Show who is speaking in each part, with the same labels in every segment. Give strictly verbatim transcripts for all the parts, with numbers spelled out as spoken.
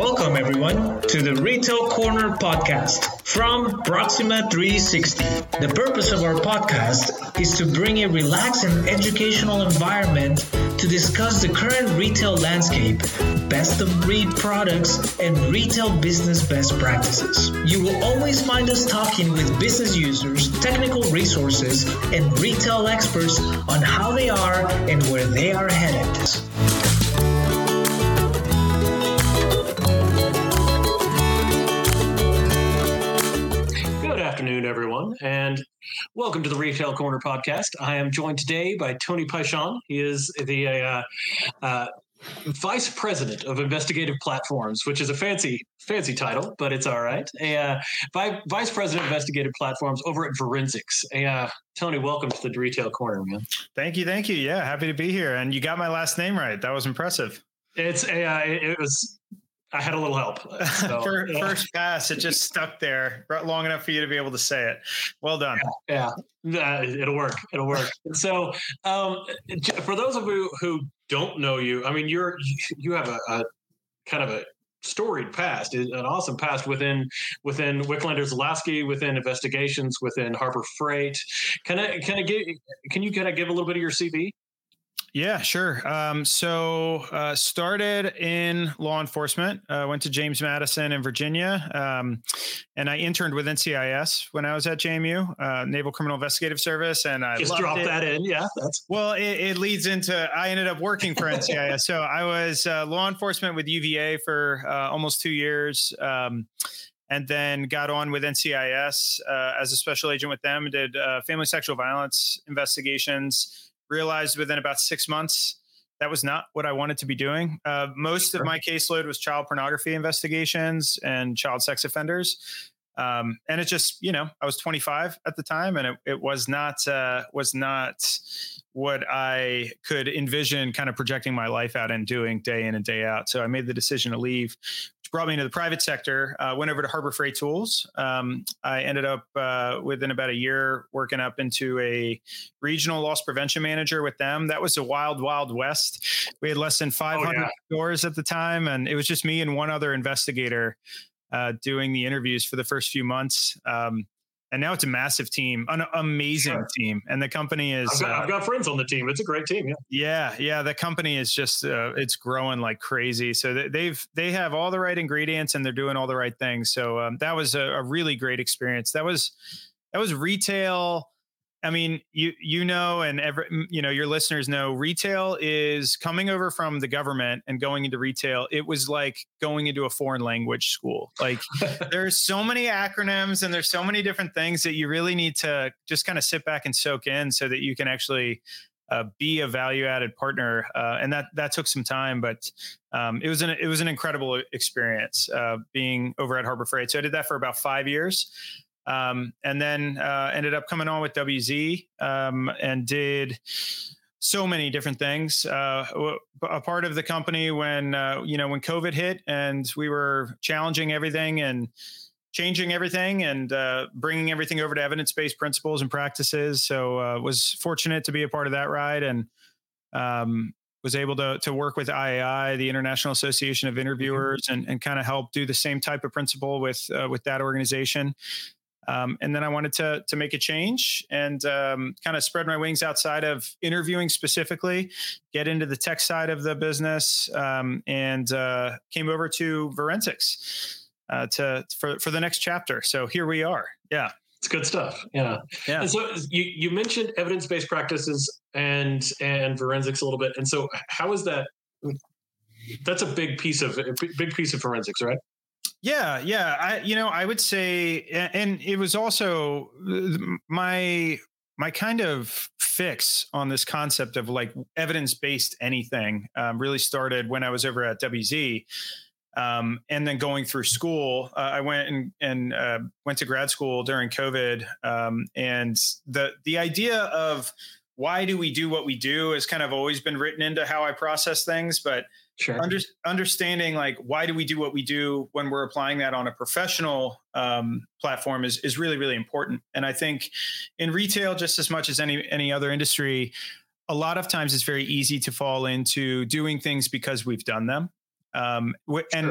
Speaker 1: Welcome, everyone, to the Retail Corner podcast from Proxima three sixty. The purpose of our podcast is to bring a relaxed and educational environment to discuss the current retail landscape, best-of-breed products, and retail business best practices. You will always find us talking with business users, technical resources, and retail experts on how they are and where they are headed.
Speaker 2: Good afternoon, everyone, and welcome to the Retail Corner podcast. I am joined today by Tony Paishon. He is the uh, uh, Vice President of Investigative Platforms, which is a fancy, fancy title, but it's all right. A, uh, Vi- Vice President of Investigative Platforms over at Forensics. A, uh, Tony, welcome to the Retail Corner, man.
Speaker 3: Thank you, thank you. Yeah, happy to be here. And you got my last name right. That was impressive.
Speaker 2: It's a, uh, it, it was. I had a little help. So,
Speaker 3: first,
Speaker 2: yeah.
Speaker 3: first pass, it just stuck there long enough for you to be able to say it. Well done.
Speaker 2: Yeah, yeah. Uh, it'll work. It'll work. So, um, for those of you who don't know you, I mean, you're you have a, a kind of a storied past, an awesome past within within Wicklander Zalowski, within investigations, within Harbor Freight. Can I can I give can you kind of give a little bit of your C V?
Speaker 3: Yeah, sure. Um, so uh, started in law enforcement, uh, went to James Madison in Virginia, um, and I interned with N C I S when I was at J M U, uh, Naval Criminal Investigative Service, and I
Speaker 2: just
Speaker 3: loved
Speaker 2: drop
Speaker 3: it.
Speaker 2: that in. Yeah, that's
Speaker 3: well. It, it leads into I ended up working for N C I S. So I was uh, law enforcement with U V A for uh, almost two years. Um, And then got on with N C I S uh, as a special agent with them, did uh, family sexual violence investigations. Realized within about six months that was not what I wanted to be doing. Uh, most sure. of my caseload was child pornography investigations and child sex offenders. Um, and it just, you know, I was twenty-five at the time, and it, it was not uh, was not what I could envision kind of projecting my life out and doing day in and day out. So I made the decision to leave, which brought me into the private sector. Uh, went over to Harbor Freight Tools. Um, I ended up uh, within about a year working up into a regional loss prevention manager with them. That was a wild, wild west. We had less than five hundred oh, yeah. stores at the time, and it was just me and one other investigator uh, doing the interviews for the first few months. Um, And now it's a massive team, an amazing sure. team. And the company is...
Speaker 2: I've got, uh, I've got friends on the team. It's a great team. Yeah.
Speaker 3: Yeah. Yeah. The company is just, uh, it's growing like crazy. So they've, they have all the right ingredients and they're doing all the right things. So um, that was a, a really great experience. That was, that was retail. I mean, you, you know, and every, you know, your listeners know retail is coming over from the government and going into retail. It was like going into a foreign language school. Like there's so many acronyms and there's so many different things that you really need to just kind of sit back and soak in so that you can actually uh, be a value added partner. Uh, and that, that took some time, but um, it was an, it was an incredible experience uh, being over at Harbor Freight. So I did that for about five years. Um, and then uh, ended up coming on with W Z um, and did so many different things. Uh, a part of the company when, uh, you know, when COVID hit and we were challenging everything and changing everything and uh, bringing everything over to evidence-based principles and practices. So uh, was fortunate to be a part of that ride and um, was able to to work with I A I, the International Association of Interviewers, and, and kind of help do the same type of principle with uh, with that organization. Um, and then I wanted to to make a change and um, kind of spread my wings outside of interviewing specifically, get into the tech side of the business, um, and uh, came over to Forensics uh, to for for the next chapter. So here we are. Yeah,
Speaker 2: it's good stuff. Yeah,
Speaker 3: yeah.
Speaker 2: And so you you mentioned evidence-based practices and and forensics a little bit. And so how is that? That's a big piece of a big piece of forensics, right?
Speaker 3: Yeah, yeah. I, you know, I would say, and it was also my my kind of fix on this concept of like evidence-based anything um, really started when I was over at W Z, um, and then going through school. Uh, I went and, and uh, went to grad school during COVID, um, and the the idea of why do we do what we do has kind of always been written into how I process things, but
Speaker 2: Sure.
Speaker 3: Under, understanding like why do we do what we do when we're applying that on a professional um, platform is is really, really important. And I think in retail, just as much as any any other industry, a lot of times it's very easy to fall into doing things because we've done them. Um, and
Speaker 2: Sure.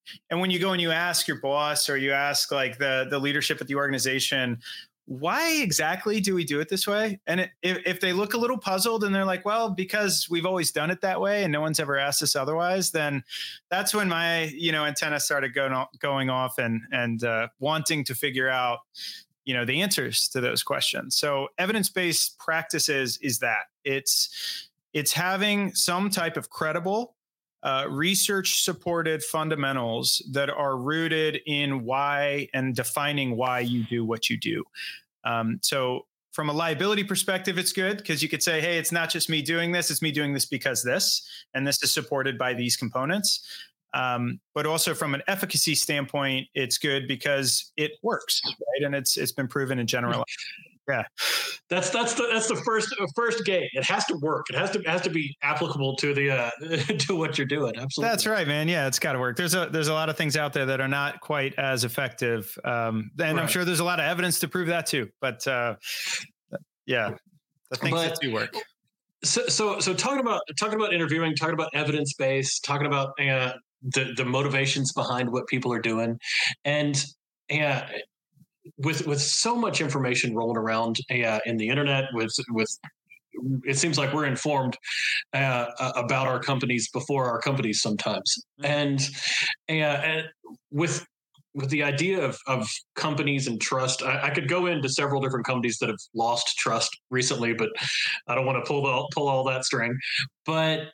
Speaker 3: and when you go and you ask your boss or you ask like the the leadership at the organization, why exactly do we do it this way? And it, if, if they look a little puzzled and they're like, well, because we've always done it that way and no one's ever asked us otherwise, then that's when my, you know, antenna started going off, going off and, and uh, wanting to figure out, you know, the answers to those questions. So evidence-based practices is that it's, it's having some type of credible, uh, research supported fundamentals that are rooted in why and defining why you do what you do. Um, so from a liability perspective, it's good because you could say, hey, it's not just me doing this, it's me doing this because this, and this is supported by these components. Um, but also from an efficacy standpoint, it's good because it works, right? And it's it's been proven in general. Yeah,
Speaker 2: that's that's the that's the first first gate. It has to work. It has to has to be applicable to the uh, to what you're doing. Absolutely,
Speaker 3: that's right, man. Yeah, it's got to work. There's a there's a lot of things out there that are not quite as effective, um, and right. I'm sure there's a lot of evidence to prove that too. But uh, yeah, the things but, that do work.
Speaker 2: So so so talking about talking about interviewing, talking about evidence based, talking about uh, the the motivations behind what people are doing, and yeah. Uh, With with so much information rolling around uh, in the internet, with with it seems like we're informed uh, about our companies before our companies sometimes, and, uh, and with with the idea of of companies and trust, I, I could go into several different companies that have lost trust recently, but I don't want to pull the, pull all that string, but.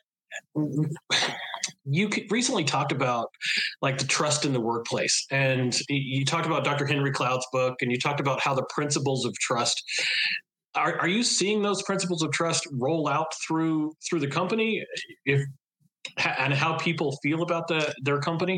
Speaker 2: You recently talked about like the trust in the workplace, and you talked about Doctor Henry Cloud's book, and you talked about how the principles of trust are, are you seeing those principles of trust roll out through through the company, if and how people feel about the their company?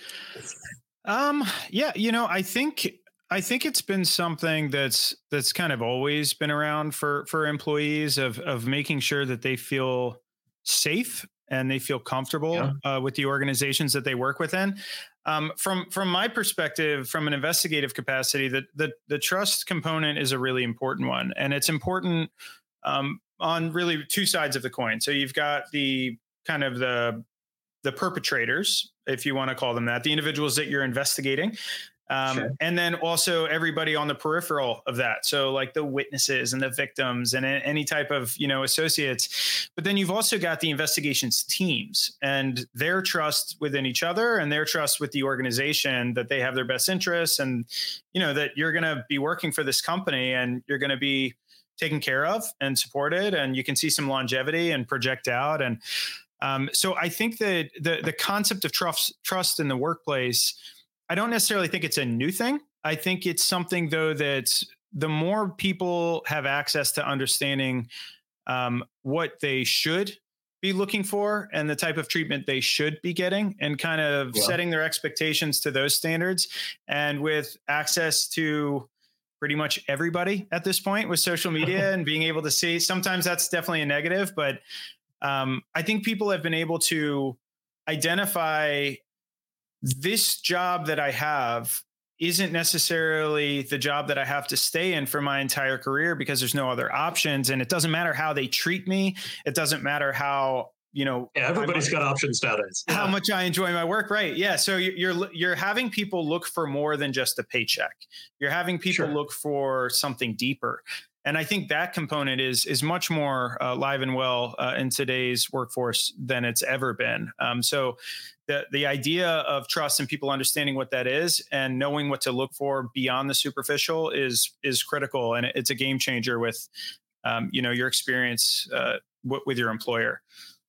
Speaker 3: Um, yeah, you know, I think I think it's been something that's that's kind of always been around for for employees of of making sure that they feel safe and they feel comfortable yeah. uh, with the organizations that they work within. Um, from from my perspective, from an investigative capacity, the, the the trust component is a really important one, and it's important um, on really two sides of the coin. So you've got the kind of the the perpetrators, if you want to call them that, the individuals that you're investigating. Um, sure. And then also everybody on the peripheral of that. So like the witnesses and the victims and any type of, you know, associates. But then you've also got the investigations teams and their trust within each other and their trust with the organization that they have their best interests and, you know, that you're going to be working for this company and you're going to be taken care of and supported, and you can see some longevity and project out. And um, so I think that the the concept of trust trust in the workplace, I don't necessarily think it's a new thing. I think it's something, though, that the more people have access to understanding um, what they should be looking for and the type of treatment they should be getting and kind of yeah. setting their expectations to those standards. And with access to pretty much everybody at this point with social media and being able to see, sometimes that's definitely a negative, but um, I think people have been able to identify this job that I have isn't necessarily the job that I have to stay in for my entire career because there's no other options. And it doesn't matter how they treat me. It doesn't matter how, you know,
Speaker 2: yeah, everybody's got options nowadays.
Speaker 3: How
Speaker 2: yeah.
Speaker 3: much I enjoy my work. Right. Yeah. So you're, you're having people look for more than just a paycheck. You're having people sure. look for something deeper. And I think that component is is much more uh, alive and well uh, in today's workforce than it's ever been. Um, so the the idea of trust and people understanding what that is and knowing what to look for beyond the superficial is is critical, and it's a game changer with um, you know your experience uh, w- with your employer.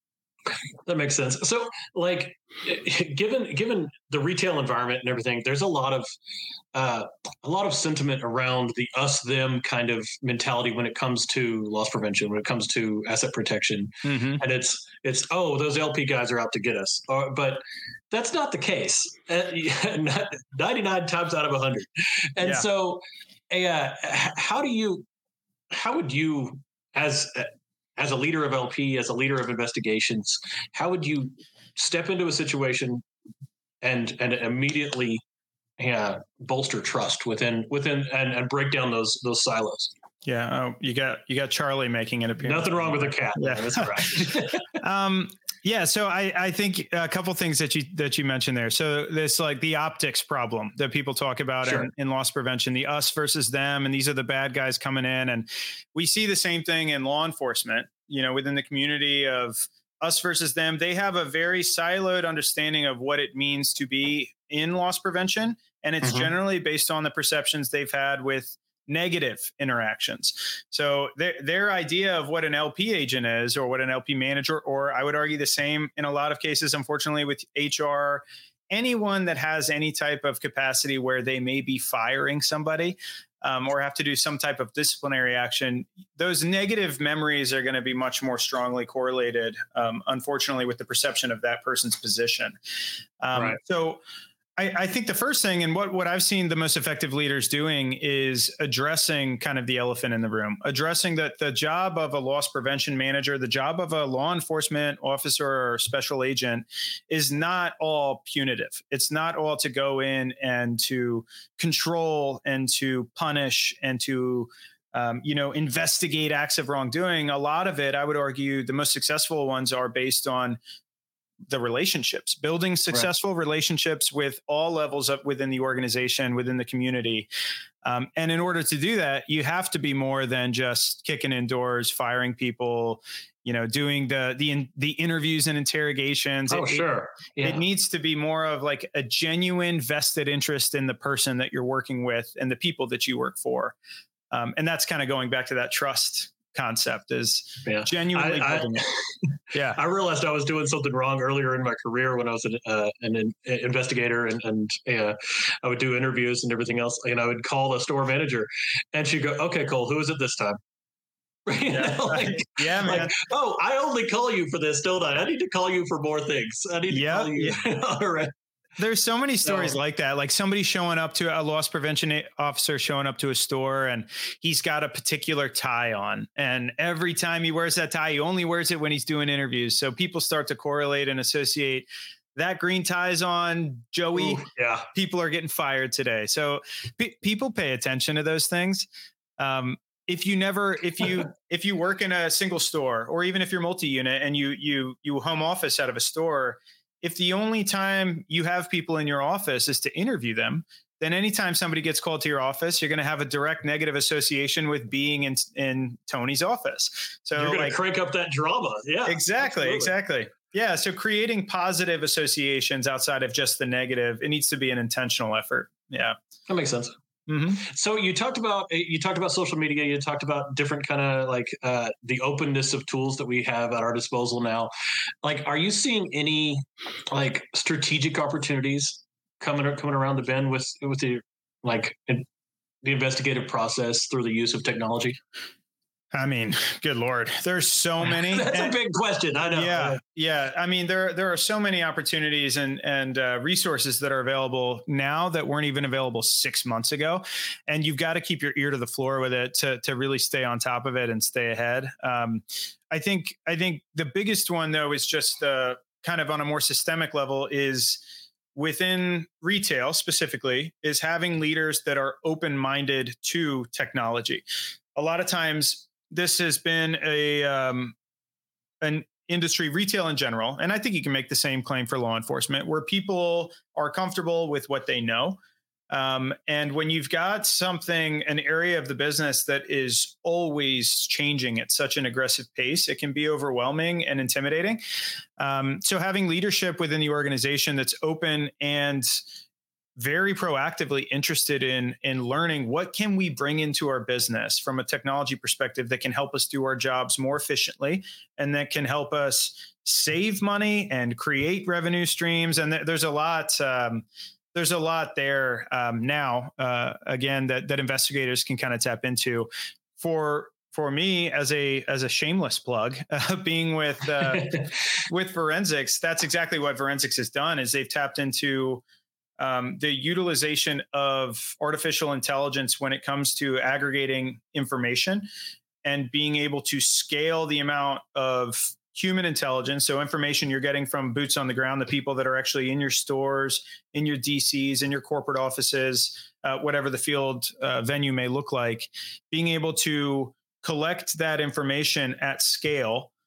Speaker 2: That makes sense. So, like, given given the retail environment and everything, there's a lot of uh, a lot of sentiment around the us them kind of mentality when it comes to loss prevention, when it comes to asset protection, mm-hmm. and it's it's oh those L P guys are out to get us, or, but that's not the case. Uh, ninety-nine times out of one hundred, and yeah. so uh, how do you how would you as uh, As a leader of L P, as a leader of investigations, how would you step into a situation and and immediately uh, bolster trust within within and, and break down those those silos?
Speaker 3: Yeah, oh, you got you got Charlie making an appearance.
Speaker 2: Nothing wrong with a cat. Yeah, that's right.
Speaker 3: um, Yeah, so I, I think a couple things that you that you mentioned there. So this like the optics problem that people talk about sure. in, in loss prevention, the us versus them, and these are the bad guys coming in. And we see the same thing in law enforcement, you know, within the community of us versus them. They have a very siloed understanding of what it means to be in loss prevention. And it's mm-hmm. generally based on the perceptions they've had with negative interactions. So their their idea of what an L P agent is, or what an L P manager, or I would argue the same in a lot of cases, unfortunately, with H R, anyone that has any type of capacity where they may be firing somebody um, or have to do some type of disciplinary action, those negative memories are going to be much more strongly correlated, um, unfortunately, with the perception of that person's position. Um, right. So I, I think the first thing, and what, what I've seen the most effective leaders doing, is addressing kind of the elephant in the room, addressing that the job of a loss prevention manager, the job of a law enforcement officer or special agent is not all punitive. It's not all to go in and to control and to punish and to Um, you know, investigate acts of wrongdoing. A lot of it, I would argue, the most successful ones are based on the relationships, building successful right. relationships with all levels of within the organization, within the community. Um, and in order to do that, you have to be more than just kicking in doors, firing people, you know, doing the the the interviews and interrogations.
Speaker 2: Oh,
Speaker 3: it,
Speaker 2: sure.
Speaker 3: Yeah. It needs to be more of like a genuine vested interest in the person that you're working with and the people that you work for. Um, and that's kind of going back to that trust concept, is yeah. genuinely
Speaker 2: I,
Speaker 3: building
Speaker 2: I,
Speaker 3: it. Yeah.
Speaker 2: I realized I was doing something wrong earlier in my career when I was an, uh, an, an investigator and, and uh, I would do interviews and everything else. And I would call the store manager and she'd go, "Okay, Cole, who is it this time?" You
Speaker 3: yeah,
Speaker 2: know, like,
Speaker 3: yeah, man.
Speaker 2: Like, oh, I only call you for this, don't I? I need to call you for more things. I need to
Speaker 3: yep.
Speaker 2: call you. All right.
Speaker 3: There's so many stories
Speaker 2: so,
Speaker 3: like that, like somebody showing up to a loss prevention officer showing up to a store and he's got a particular tie on. And every time he wears that tie, he only wears it when he's doing interviews. So people start to correlate and associate that green tie's on Joey.
Speaker 2: Ooh, yeah.
Speaker 3: People are getting fired today. So p- people pay attention to those things. Um, If you never, if you, if you work in a single store, or even if you're multi-unit and you, you, you home office out of a store, if the only time you have people in your office is to interview them, then anytime somebody gets called to your office, you're going to have a direct negative association with being in, in Tony's office. So
Speaker 2: you're going
Speaker 3: like,
Speaker 2: to crank up that drama. Yeah,
Speaker 3: exactly.
Speaker 2: Absolutely.
Speaker 3: Exactly. Yeah. So creating positive associations outside of just the negative, it needs to be an intentional effort. Yeah.
Speaker 2: That makes sense.
Speaker 3: Mm-hmm.
Speaker 2: So you talked about you talked about social media. You talked about different kind of like uh, the openness of tools that we have at our disposal now. Like, are you seeing any like strategic opportunities coming coming around the bend with with the like in, the investigative process through the use of technology?
Speaker 3: I mean, good Lord, there's so many.
Speaker 2: That's and, a big question. I know.
Speaker 3: Yeah. Yeah. I mean, there, there are so many opportunities and, and uh, resources that are available now that weren't even available six months ago. And you've got to keep your ear to the floor with it to, to really stay on top of it and stay ahead. Um, I think, I think the biggest one though, is just uh, kind of on a more systemic level, is within retail specifically, is having leaders that are open-minded to technology. A lot of times, this has been a um, an industry, retail in general, and I think you can make the same claim for law enforcement, where people are comfortable with what they know. Um, and when you've got something, an area of the business that is always changing at such an aggressive pace, it can be overwhelming and intimidating. Um, so having leadership within the organization that's open and very proactively interested in in learning what can we bring into our business from a technology perspective that can help us do our jobs more efficiently and that can help us save money and create revenue streams. And th- there's a lot um, there's a lot there um, now, uh, again, that that investigators can kind of tap into. For for me, as a as a shameless plug, uh, being with uh, with forensics, that's exactly what forensics has done. Is they've tapped into Um, the utilization of artificial intelligence when it comes to aggregating information and being able to scale the amount of human intelligence. So information you're getting from boots on the ground, the people that are actually in your stores, in your D Cs, in your corporate offices, uh, whatever the field uh, venue may look like, being able to collect that information at scale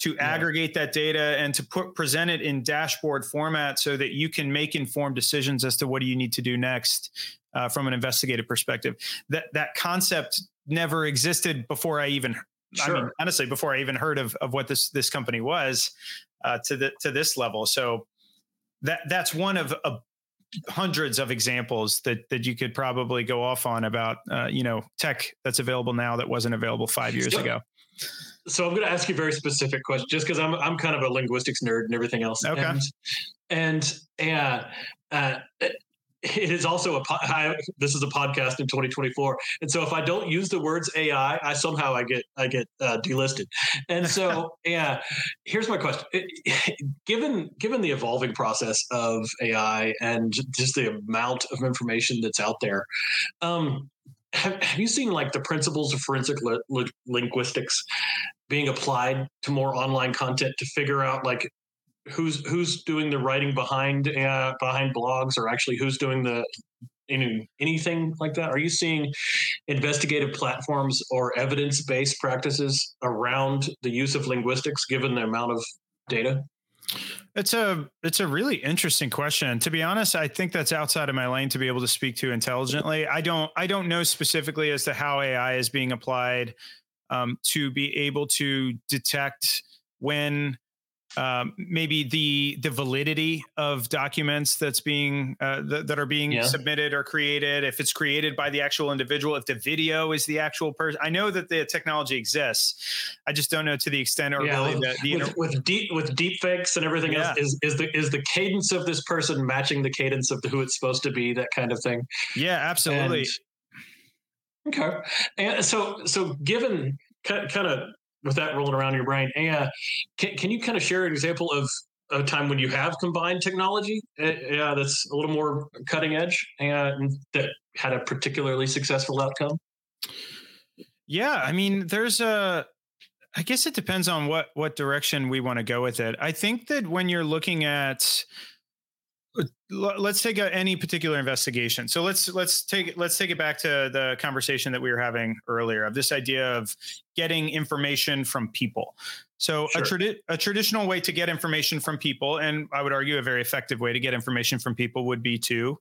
Speaker 3: to
Speaker 2: Yeah.
Speaker 3: aggregate that data and to put present it in dashboard format so that you can make informed decisions as to what do you need to do next uh, from an investigative perspective. That that concept never existed before I even,
Speaker 2: Sure.
Speaker 3: I mean, honestly, before I even heard of of what this this company was uh, to the to this level. So that that's one of a hundreds of examples that that you could probably go off on about uh, you know tech that's available now that wasn't available five years
Speaker 2: So-
Speaker 3: ago.
Speaker 2: So I'm going to ask you a very specific question, just because I'm I'm kind of a linguistics nerd and everything else.
Speaker 3: Okay.
Speaker 2: And and yeah, uh, it is also a po- I, this is a podcast in twenty twenty-four, and so if I don't use the words A I, I somehow I get I get uh, delisted. And so yeah, here's my question: given given the evolving process of A I and just the amount of information that's out there. Um, Have, have you seen like the principles of forensic li- li- linguistics being applied to more online content to figure out like who's who's doing the writing behind uh, behind blogs, or actually who's doing the any, anything like that? Are you seeing investigative platforms or evidence-based practices around the use of linguistics given the amount of data?
Speaker 3: It's a it's a really interesting question. To be honest, I think that's outside of my lane to be able to speak to intelligently. I don't I don't know specifically as to how A I is being applied um, to be able to detect when um, maybe the the validity of documents that's being uh, th- that are being
Speaker 2: Yeah.
Speaker 3: submitted or created. If it's created by the actual individual, if the video is the actual person. I know that the technology exists. I just don't know to the extent or
Speaker 2: Yeah,
Speaker 3: really
Speaker 2: with,
Speaker 3: the, the
Speaker 2: with,
Speaker 3: inter-
Speaker 2: with deep with deep fakes and everything
Speaker 3: Yeah.
Speaker 2: else, is is the is the cadence of this person matching the cadence of the, who it's supposed to be, that kind of thing.
Speaker 3: yeah, absolutely.
Speaker 2: And, okay, and so so given kind kind of with that rolling around in your brain, and can can you kind of share an example of a time when you have combined technology, uh, yeah, that's a little more cutting edge and that had a particularly successful outcome?
Speaker 3: Yeah, I mean, there's a. I guess it depends on what what direction we want to go with it. I think that when you're looking at, l- let's take a, any particular investigation. So let's let's take let's take it back to the conversation that we were having earlier of this idea of getting information from people. So
Speaker 2: Sure.
Speaker 3: a, tradi- a traditional way to get information from people, and I would argue a very effective way to get information from people, would be to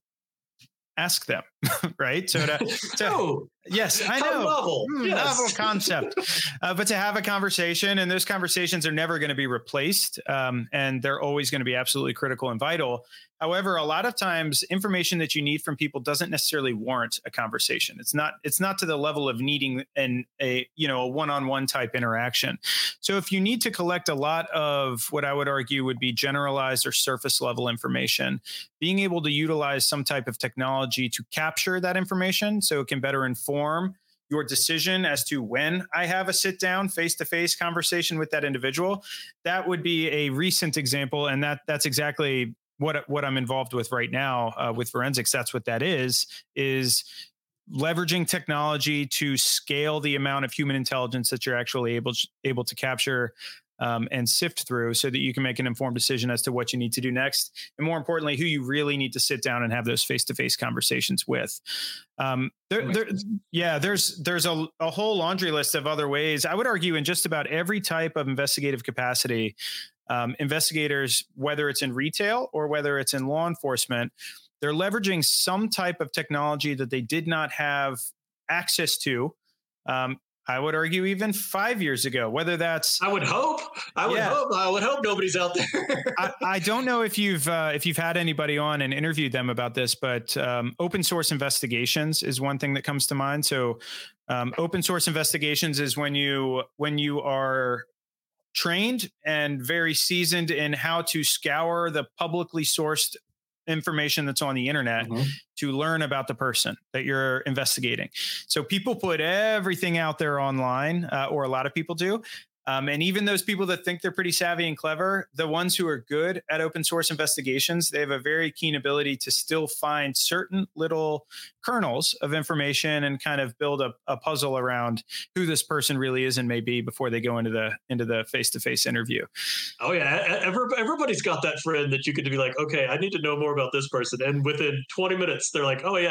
Speaker 3: ask them, right? So to, to
Speaker 2: Oh,
Speaker 3: yes, I
Speaker 2: how
Speaker 3: know.
Speaker 2: novel.
Speaker 3: Mm,
Speaker 2: Yes.
Speaker 3: Novel concept. Uh, but to have a conversation, and those conversations are never going to be replaced, um, and they're always going to be absolutely critical and vital. However, a lot of times, information that you need from people doesn't necessarily warrant a conversation. It's not. It's not to the level of needing an a you know a one-on-one type interaction. So if you need to collect a lot of what I would argue would be generalized or surface level information, being able to utilize some type of technology to capture that information so it can better inform your decision as to when I have a sit down face-to-face conversation with that individual, that would be a recent example. And that that's exactly what, what I'm involved with right now uh, with forensics. That's what that is, is leveraging technology to scale the amount of human intelligence that you're actually able, able to capture Um, and sift through so that you can make an informed decision as to what you need to do next. And more importantly, who you really need to sit down and have those face-to-face conversations with. Um, there, there, yeah, there's there's a, a whole laundry list of other ways. I would argue in just about every type of investigative capacity, um, investigators, whether it's in retail or whether it's in law enforcement, they're leveraging some type of technology that they did not have access to. Um, I would argue even five years ago, whether that's
Speaker 2: I would hope. I would
Speaker 3: Yeah.
Speaker 2: hope. I would hope nobody's out there.
Speaker 3: I, I don't know if you've uh, if you've had anybody on and interviewed them about this, but um, open source investigations is one thing that comes to mind. So um, open source investigations is when you when you are trained and very seasoned in how to scour the publicly sourced information that's on the internet
Speaker 2: Mhm.
Speaker 3: to learn about the person that you're investigating. So people put everything out there online, uh, or a lot of people do. Um, and even those people that think they're pretty savvy and clever, the ones who are good at open source investigations, they have a very keen ability to still find certain little kernels of information and kind of build a, a puzzle around who this person really is and may be before they go into the into the face-to-face interview.
Speaker 2: Oh yeah, Every, everybody's got that friend that you could be like, okay, I need to know more about this person, and within twenty minutes, they're like, oh yeah,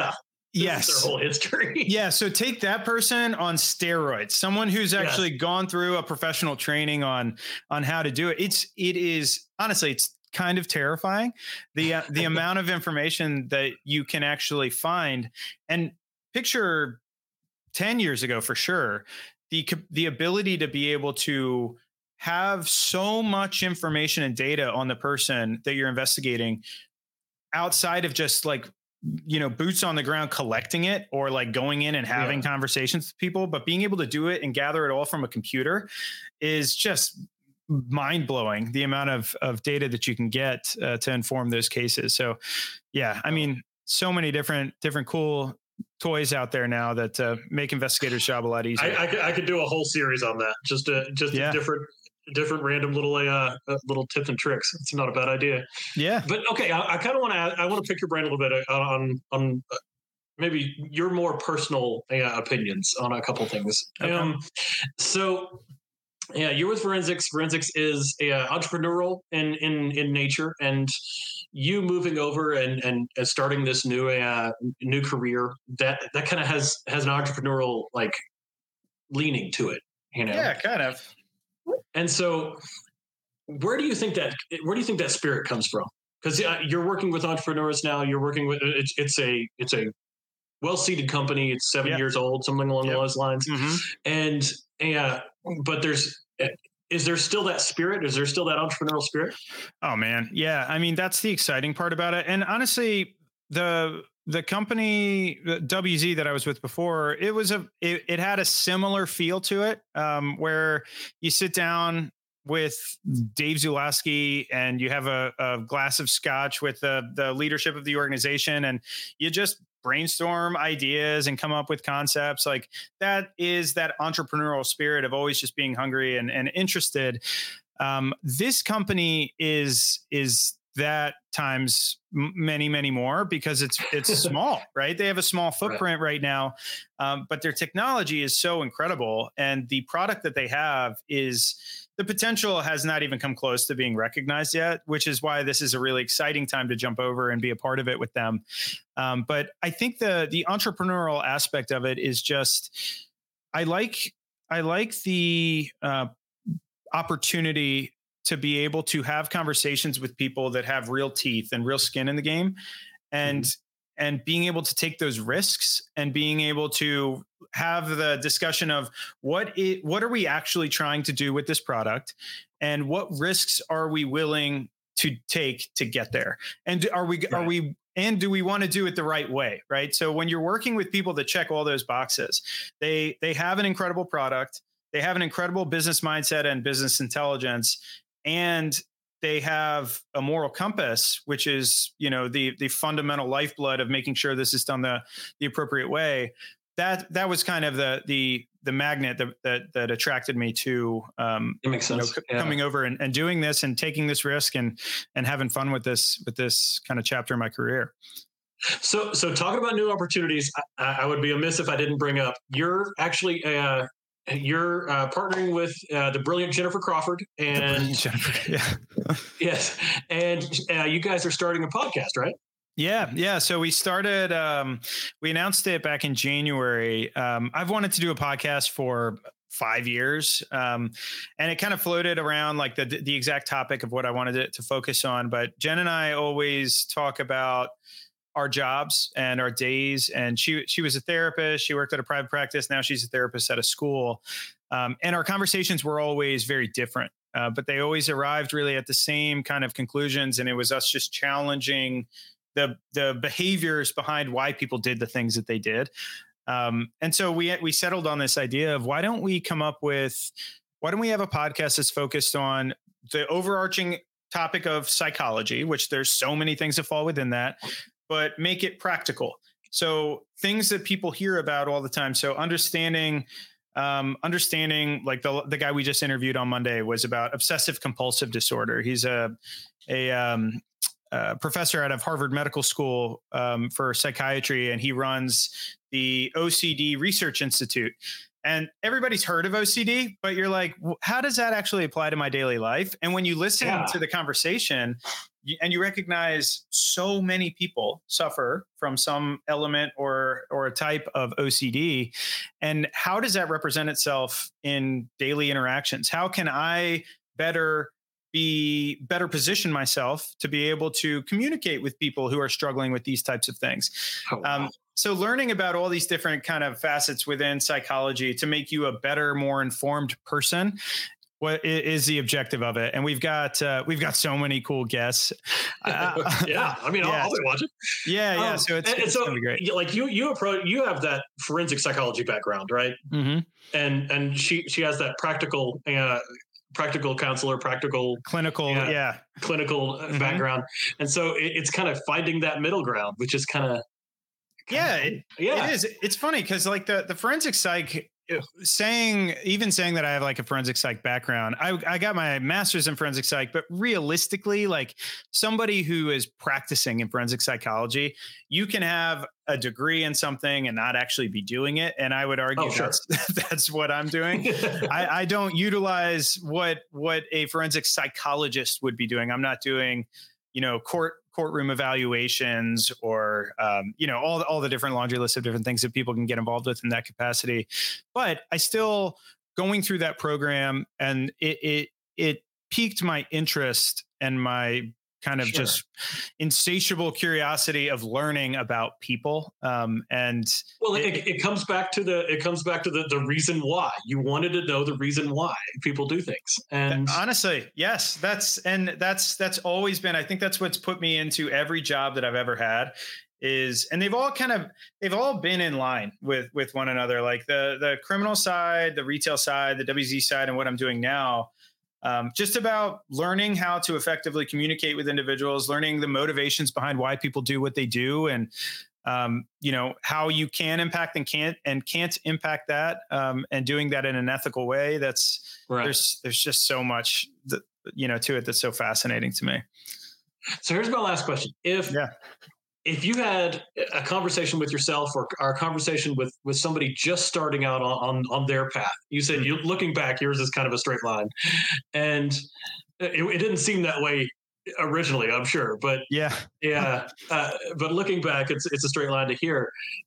Speaker 3: Yes.
Speaker 2: Their whole history.
Speaker 3: Yeah. So take that person on steroids, someone who's actually
Speaker 2: yes.
Speaker 3: gone through a professional training on, on how to do it. It's, it is honestly, it's kind of terrifying. The, uh, the amount of information that you can actually find, and picture ten years ago, for sure, the, the ability to be able to have so much information and data on the person that you're investigating outside of just like, you know, boots on the ground collecting it or like going in and having yeah. conversations with people, but being able to do it and gather it all from a computer is just mind blowing. The amount of, of data that you can get uh, to inform those cases. So yeah, I mean, so many different, different cool toys out there now that uh, make investigators' job a lot easier.
Speaker 2: I, I, could, I could do a whole series on that. Just a, just
Speaker 3: yeah.
Speaker 2: a different, different random little uh, little tips and tricks. It's not a bad idea.
Speaker 3: Yeah.
Speaker 2: But okay, I, I kind of want to I want to pick your brain a little bit on on uh, maybe your more personal uh, opinions on a couple things.
Speaker 3: Okay.
Speaker 2: Um, so yeah, you're with Forensics. Forensics is uh, entrepreneurial in, in in nature, and you moving over and and, and starting this new uh, new career that that kind of has has an entrepreneurial like leaning to it. You know.
Speaker 3: Yeah, kind of.
Speaker 2: And so, where do you think that where do you think that spirit comes from? Because uh, you're working with entrepreneurs now. You're working with it's it's a it's a well seated company. It's seven
Speaker 3: yep.
Speaker 2: years old, something along
Speaker 3: yep.
Speaker 2: those lines.
Speaker 3: Mm-hmm.
Speaker 2: And uh, but there's is there still that spirit? Is there still that entrepreneurial spirit?
Speaker 3: Oh man, yeah. I mean, that's the exciting part about it. And honestly, the the company W Z that I was with before, it was a, it, it had a similar feel to it, um, where you sit down with Dave Zulaski and you have a, a glass of scotch with the, the leadership of the organization, and you just brainstorm ideas and come up with concepts. Like that is that entrepreneurial spirit of always just being hungry and, and interested. Um, this company is, is, that times many, many more because it's, it's small, right? They have a small footprint right, right now. Um, but their technology is so incredible. And the product that they have is the potential has not even come close to being recognized yet, which is why this is a really exciting time to jump over and be a part of it with them. Um, but I think the, the entrepreneurial aspect of it is just, I like, I like the uh, opportunity to be able to have conversations with people that have real teeth and real skin in the game, and mm-hmm. and being able to take those risks and being able to have the discussion of what it, what are we actually trying to do with this product, and what risks are we willing to take to get there, and are we right. are we and do we want to do it the right way, right? So when you're working with people that check all those boxes, they they have an incredible product, they have an incredible business mindset and business intelligence, and they have a moral compass, which is, you know, the the fundamental lifeblood of making sure this is done the the appropriate way. That that was kind of the the the magnet that that, that attracted me to um,
Speaker 2: it makes sense.
Speaker 3: You know, yeah. coming over and, and doing this and taking this risk and and having fun with this with this kind of chapter in my career.
Speaker 2: So so talking about new opportunities, I, I would be amiss if I didn't bring up you're actually uh, You're uh, partnering with uh, the brilliant Jennifer Crawford, and
Speaker 3: Jennifer, yeah,
Speaker 2: yes, and uh, you guys are starting a podcast, right?
Speaker 3: Yeah, yeah. So we started. Um, we announced it back in January. Um, I've wanted to do a podcast for five years, um, and it kind of floated around like the the exact topic of what I wanted it to focus on. But Jen and I always talk about our jobs and our days. And she, she was a therapist. She worked at a private practice. Now she's a therapist at a school. Um, and our conversations were always very different, uh, but they always arrived really at the same kind of conclusions. And it was us just challenging the, the behaviors behind why people did the things that they did. Um, and so we, we settled on this idea of why don't we come up with, why don't we have a podcast that's focused on the overarching topic of psychology, which there's so many things that fall within that, but make it practical. So things that people hear about all the time. So understanding, um, understanding like the the guy we just interviewed on Monday was about obsessive compulsive disorder. He's a a um, uh, professor out of Harvard Medical School um, for psychiatry, and he runs the O C D Research Institute. And everybody's heard of O C D, but you're like, how does that actually apply to my daily life? And when you listen yeah. to the conversation, and you recognize so many people suffer from some element or or a type of O C D, and how does that represent itself in daily interactions? How can I better be better position myself to be able to communicate with people who are struggling with these types of things?
Speaker 2: Oh, wow.
Speaker 3: Um, so learning about all these different kind of facets within psychology to make you a better, more informed person, what is the objective of it? And we've got uh, we've got so many cool guests.
Speaker 2: Uh, yeah, I mean, I'll,
Speaker 3: yeah.
Speaker 2: I'll be watching.
Speaker 3: Yeah, yeah.
Speaker 2: Um,
Speaker 3: so it's,
Speaker 2: and,
Speaker 3: it's
Speaker 2: so,
Speaker 3: gonna be great.
Speaker 2: Like you, you approach, you have that forensic psychology background, right?
Speaker 3: Mm-hmm.
Speaker 2: And and she she has that practical. Uh, practical counselor, practical
Speaker 3: clinical,
Speaker 2: yeah,
Speaker 3: yeah,
Speaker 2: clinical
Speaker 3: mm-hmm.
Speaker 2: background. And so it, it's kind of finding that middle ground, which is kind of,
Speaker 3: yeah, it,
Speaker 2: yeah,
Speaker 3: it is. It's funny because like the, the forensic psych saying, even saying that I have like a forensic psych background, I, I got my master's in forensic psych, but realistically, like somebody who is practicing in forensic psychology, you can have a degree in something and not actually be doing it. And I would argue
Speaker 2: oh, sure.
Speaker 3: that's, that's what I'm doing. I, I don't utilize what, what a forensic psychologist would be doing. I'm not doing, you know, court courtroom evaluations or, um, you know, all, all the different laundry list of different things that people can get involved with in that capacity. But I still going through that program, and it, it, it piqued my interest and my kind of
Speaker 2: sure.
Speaker 3: just insatiable curiosity of learning about people. Um, and
Speaker 2: well, it, it, it comes back to the, it comes back to the, the reason why you wanted to know the reason why people do things. And
Speaker 3: honestly, yes, that's, and that's, that's always been, I think that's what's put me into every job that I've ever had is, and they've all kind of, they've all been in line with, with one another, like the, the criminal side, the retail side, the W Z side, and what I'm doing now. Um, just about learning how to effectively communicate with individuals, learning the motivations behind why people do what they do, and um, you know how you can impact and can't and can't impact that, um, and doing that in an ethical way. That's right. there's there's just so much that, you know to it that's so fascinating to me.
Speaker 2: So here's my last question: If
Speaker 3: yeah.
Speaker 2: If you had a conversation with yourself or, or a conversation with, with somebody just starting out on, on, on their path, you said you looking back, yours is kind of a straight line, and it, it didn't seem that way originally, I'm sure, but
Speaker 3: yeah,
Speaker 2: yeah. Uh, but looking back, it's it's a straight line to here.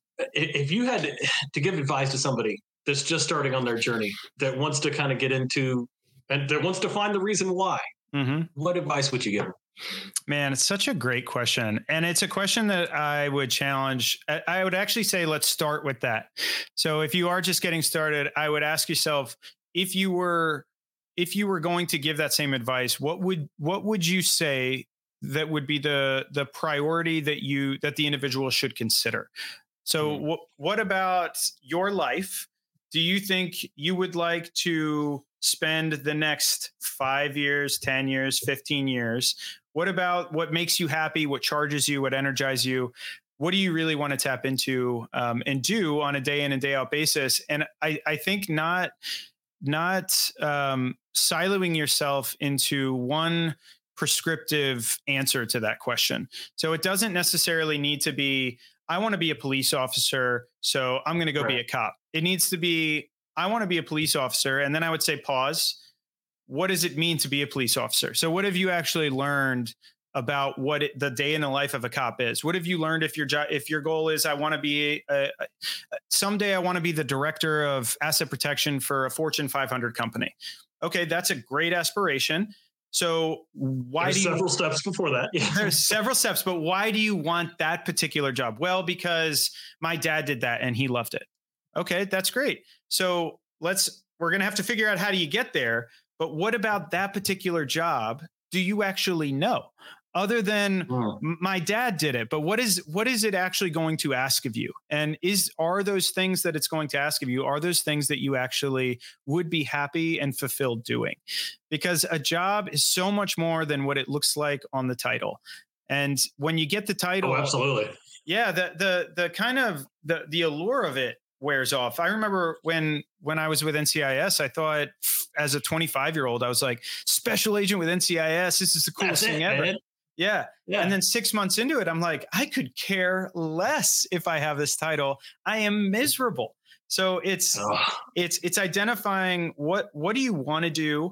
Speaker 2: If you had to, to give advice to somebody that's just starting on their journey, that wants to kind of get into, and that wants to find the reason why, mm-hmm. what advice would you give them?
Speaker 3: Man, it's such a great question. And it's a question that I would challenge. I would actually say, let's start with that. So if you are just getting started, I would ask yourself, if you were, if you were going to give that same advice, what would, what would you say that would be the, the priority that you, that the individual should consider? So mm-hmm. what, what about your life? Do you think you would like to spend the next five years, ten years, fifteen years? What about what makes you happy? What charges you? What energizes you? What do you really want to tap into um, and do on a day in and day out basis? And I, I think not, not um, siloing yourself into one prescriptive answer to that question. So it doesn't necessarily need to be, I want to be a police officer, so I'm going to go right. be a cop. It needs to be, I want to be a police officer. And then I would say, pause. What does it mean to be a police officer? So what have you actually learned about what it, the day in the life of a cop is? What have you learned if your job, if your goal is, I want to be a, a, someday I want to be the director of asset protection for a Fortune five hundred company. Okay. That's a great aspiration. So why
Speaker 2: there's
Speaker 3: do you,
Speaker 2: several steps before that? Yeah.
Speaker 3: There's several steps, but why do you want that particular job? Well, because my dad did that and he loved it. Okay. That's great. So let's, we're going to have to figure out how do you get there. But what about that particular job do you actually know? Other than oh. my dad did it, but what is what is it actually going to ask of you? And is are those things that it's going to ask of you, are those things that you actually would be happy and fulfilled doing? Because a job is so much more than what it looks like on the title. And when you get the title,
Speaker 2: oh, absolutely.
Speaker 3: Yeah, the the the kind of the the allure of it wears off. I remember when when I was with N C I S, I thought as a twenty-five year old, I was like, special agent with N C I S. This is the coolest
Speaker 2: That's
Speaker 3: thing
Speaker 2: it,
Speaker 3: ever.
Speaker 2: Man.
Speaker 3: Yeah.
Speaker 2: yeah.
Speaker 3: And then six months into it, I'm like, I could care less if I have this title. I am miserable. So it's, oh. it's, it's identifying what, what do you want to do?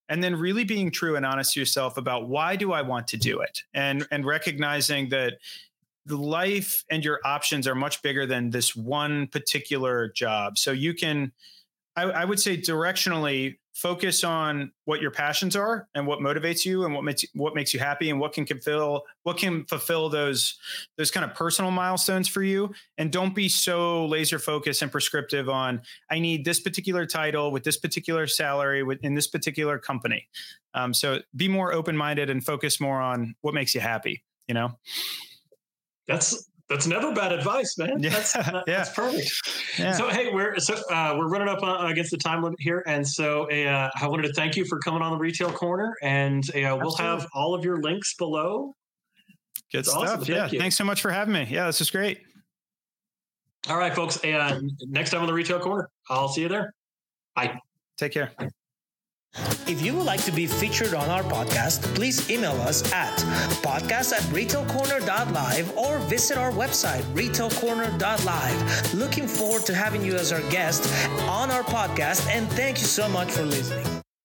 Speaker 3: and then really being true and honest to yourself about why do I want to do it, and and recognizing that the life and your options are much bigger than this one particular job. So you can, I, I would say directionally, focus on what your passions are and what motivates you and what makes what makes you happy and what can fulfill what can fulfill those those kind of personal milestones for you. And don't be so laser focused and prescriptive on, I need this particular title with this particular salary within this particular company. Um, so be more open-minded and focus more on what makes you happy, you know?
Speaker 2: That's That's never bad advice, man.
Speaker 3: Yeah,
Speaker 2: that's, that,
Speaker 3: yeah.
Speaker 2: that's perfect.
Speaker 3: Yeah.
Speaker 2: So, hey, we're so uh, we're running up uh, against the time limit here, and so uh, I wanted to thank you for coming on the Retail Corner, and uh, we'll have all of your links below.
Speaker 3: Good
Speaker 2: That's
Speaker 3: stuff.
Speaker 2: awesome.
Speaker 3: Yeah,
Speaker 2: Thank you.
Speaker 3: Thanks so much for having me. Yeah, this is great.
Speaker 2: All right, folks. Uh, next time on the Retail Corner, I'll see you there. Bye.
Speaker 3: Take care.
Speaker 1: If you would like to be featured on our podcast, please email us at podcast at retail corner dot live or visit our website, retail corner dot live. Looking forward to having you as our guest on our podcast, and thank you so much for listening.